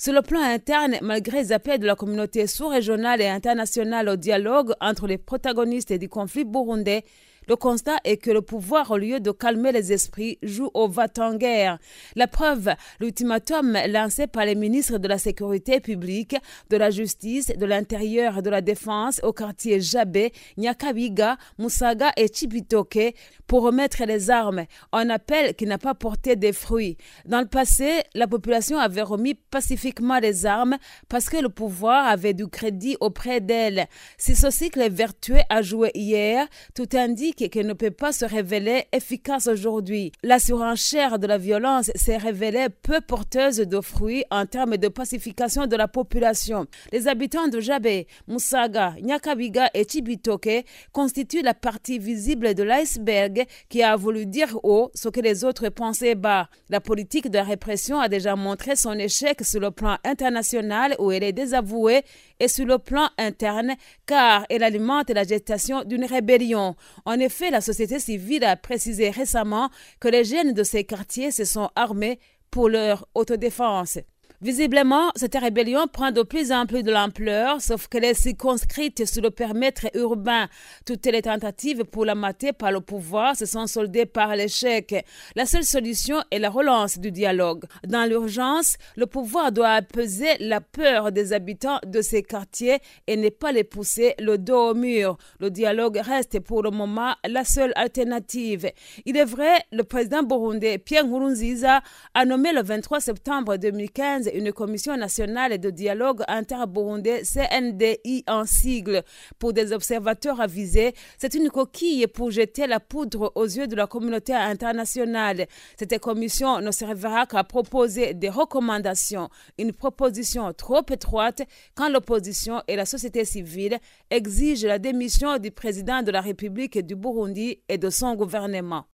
Sur le plan interne, malgré les appels de la communauté sous-régionale et internationale au dialogue entre les protagonistes du conflit burundais, le constat est que le pouvoir, au lieu de calmer les esprits, joue au va-t-en-guerre. La preuve, l'ultimatum lancé par les ministres de la Sécurité publique, de la Justice, de l'Intérieur et de la Défense au quartier Jabe, Nyakabiga, Musaga et Chibitoke pour remettre les armes. Un appel qui n'a pas porté des fruits. Dans le passé, la population avait remis pacifiquement les armes parce que le pouvoir avait du crédit auprès d'elle. Si ce cycle vertueux a joué hier, tout indique qu'elle ne peut pas se révéler efficace aujourd'hui. La surenchère de la violence s'est révélée peu porteuse de fruits en termes de pacification de la population. Les habitants de Jabe, Musaga, Nyakabiga et Chibitoke constituent la partie visible de l'iceberg qui a voulu dire haut ce que les autres pensaient bas. La politique de la répression a déjà montré son échec sur le plan international où elle est désavouée et sur le plan interne car elle alimente la gestation d'une rébellion. En effet, la société civile a précisé récemment que les jeunes de ces quartiers se sont armés pour leur autodéfense. Visiblement, cette rébellion prend de plus en plus de l'ampleur, sauf qu'elle est circonscrite sur le périmètre urbain. Toutes les tentatives pour la mater par le pouvoir se sont soldées par l'échec. La seule solution est la relance du dialogue. Dans l'urgence, le pouvoir doit apaiser la peur des habitants de ces quartiers et ne pas les pousser le dos au mur. Le dialogue reste pour le moment la seule alternative. Il est vrai, le président burundais Pierre Nkurunziza a nommé le 23 septembre 2015 une commission nationale de dialogue inter-burundais CNDI en sigle. Pour des observateurs avisés, c'est une coquille pour jeter la poudre aux yeux de la communauté internationale. Cette commission ne servira qu'à proposer des recommandations, une proposition trop étroite quand l'opposition et la société civile exigent la démission du président de la République du Burundi et de son gouvernement.